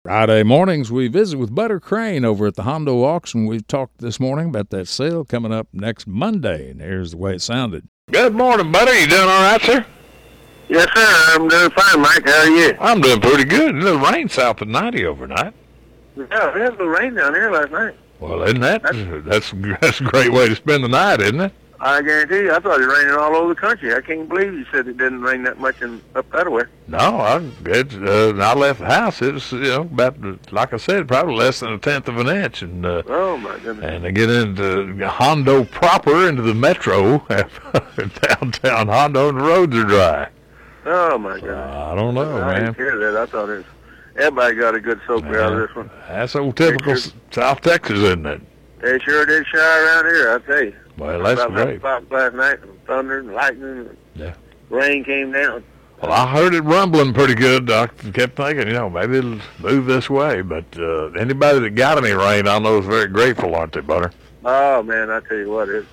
Friday mornings, we visit with Butter Crane over at the Hondo Auction. We've talked this morning about that sale coming up next Monday, and here's the way it sounded. Good morning, Butter. You doing all right, sir? Yes, sir. I'm doing fine, Mike. How are you? I'm doing pretty good. A little rain south of 90 overnight. Yeah, we had a little rain down here last night. Well, isn't that's a great way to spend the night, isn't it? I guarantee you, I thought it was raining all over the country. I can't believe you said it didn't rain that much up that way. No, I left the house. It was, about, like I said, probably less than 1/10 of an inch. And oh, my goodness. And to get into Hondo proper, into the metro, downtown Hondo, and the roads are dry. Oh, my God. I don't know, I man. didn't hear that. I thought it was, everybody got a good soak out of this one. That's old typical South Texas, isn't it? They sure did shower around here, I tell you. Well, that's great. About last night, and thunder and lightning, and rain came down. Well, I heard it rumbling pretty good. I kept thinking, maybe it'll move this way. But anybody that got any rain, I know is very grateful, aren't they, Butter? Oh, man, I tell you what, it's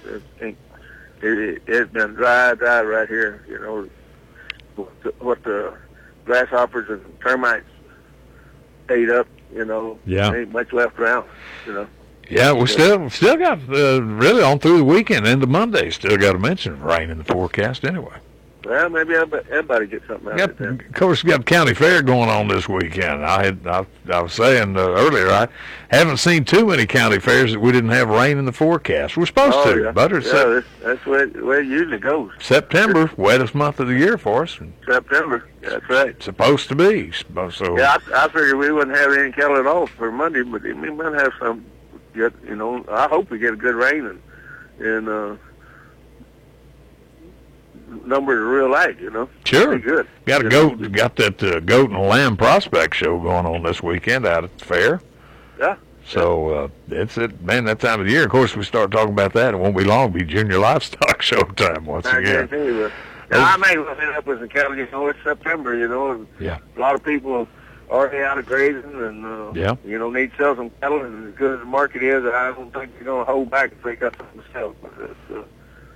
been dry right here. What the grasshoppers and termites ate up, ain't much left around, Yeah, we still got, really on through the weekend into Monday, still got to mention rain in the forecast anyway. Well, maybe everybody gets something out of it then. Of course, we got county fair going on this weekend. I was saying earlier, I haven't seen too many county fairs that we didn't have rain in the forecast. We're supposed to, yeah. Butter. Yeah, that's the way it usually goes. September, wettest month of the year for us. September, that's right. Supposed to be. So. Yeah, I figured we wouldn't have any cattle at all for Monday, but we might have some. I hope we get a good rain and numbers are real light, Sure. Pretty good. Got that goat and lamb prospect show going on this weekend out at the fair. Yeah. So it's that time of the year. Of course, we start talking about that. It won't be long. It'll be junior livestock show time once again. I guarantee you. I may end up with some cattle. It's September. And yeah. A lot of people already out of grazing and need to sell some cattle. And as good as the market is, I don't think they're going to hold back if they got something to sell. But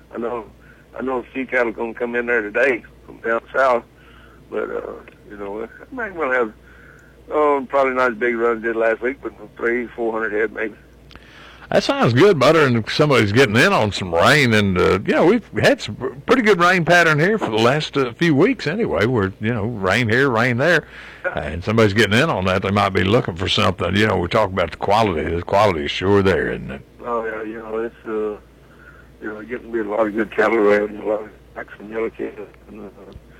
I know a few cattle going to come in there today from down south, but I might well have probably not as big a run as did last week, but 300-400 head maybe. That sounds good, Butter, and somebody's getting in on some rain, and we've had some pretty good rain pattern here for the last few weeks anyway. We're rain here, rain there, and somebody's getting in on that. They might be looking for something. We talk about the quality. The quality is sure there, isn't it? Oh yeah, it's getting to be a lot of good cattle around, a lot of blacks and yellow cattle, and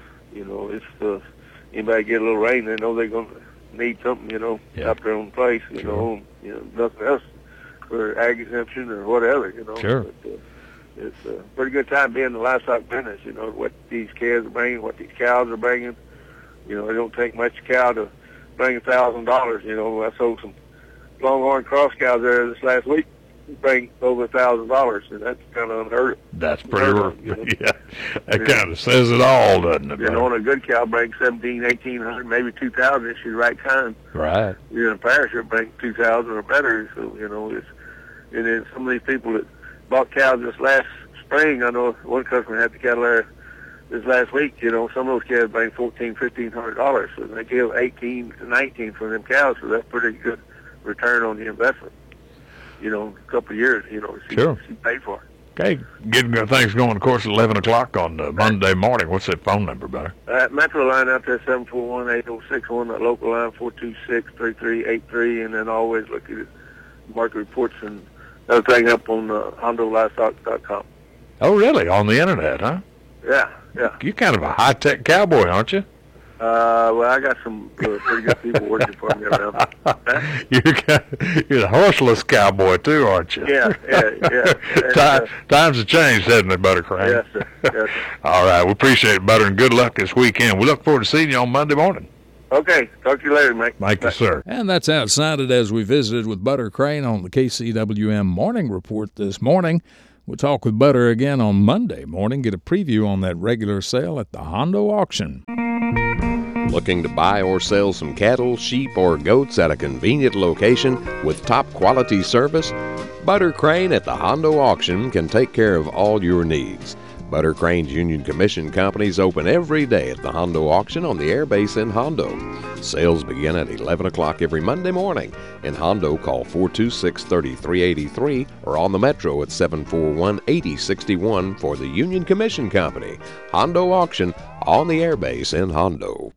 it's anybody get a little rain, they know they're going to need something, out their own place, Sure. Nothing else for ag exemption or whatever, Sure. But, it's a pretty good time being in the livestock business, what these calves are bringing, what these cows are bringing. It don't take much cow to bring $1,000. I sold some Longhorn cross cows there this last week. Bring over $1,000, and that's kind of unheard of. That's pretty rough. Yeah, that kind of says it all, doesn't it? On a good cow, bring 1,700, 1,800, maybe 2,000 if she's the right kind. Right. A pair should bring 2,000 or better. So and then some of these people that bought cows this last spring, I know one customer had the cattle there this last week. Some of those cows bring $1,400, $1,500, so they give 18 to 19 for them cows. So that's pretty good return on the investment. A couple of years, Sure. She paid for it. Okay, getting things going, of course, at 11 o'clock on Monday morning. What's that phone number, Butter? Metro line out there, 741-8061. That local line, 426-3383. And then always look at market reports and everything up on HondoLivestock.com. Oh, really? On the internet, huh? Yeah. You're kind of a high-tech cowboy, aren't you? Well, I got some pretty good people working for me around. You're the horseless cowboy too, aren't you? Yeah. Times have changed, haven't they, Butter Crane? Yes, sir. All right, we appreciate it, Butter, and good luck this weekend. We look forward to seeing you on Monday morning. Okay, talk to you later, Mike. Thank you, sir. And that's how it sounded as we visited with Butter Crane on the KCWM Morning Report this morning. We'll talk with Butter again on Monday morning, get a preview on that regular sale at the Hondo Auction. Looking to buy or sell some cattle, sheep, or goats at a convenient location with top quality service? Butter Crane at the Hondo Auction can take care of all your needs. Butter Crane's Union Commission Companies open every day at the Hondo auction on the airbase in Hondo. Sales begin at 11 o'clock every Monday morning. In Hondo, call 426-3383 or on the Metro at 741-8061 for the Union Commission Company. Hondo auction on the airbase in Hondo.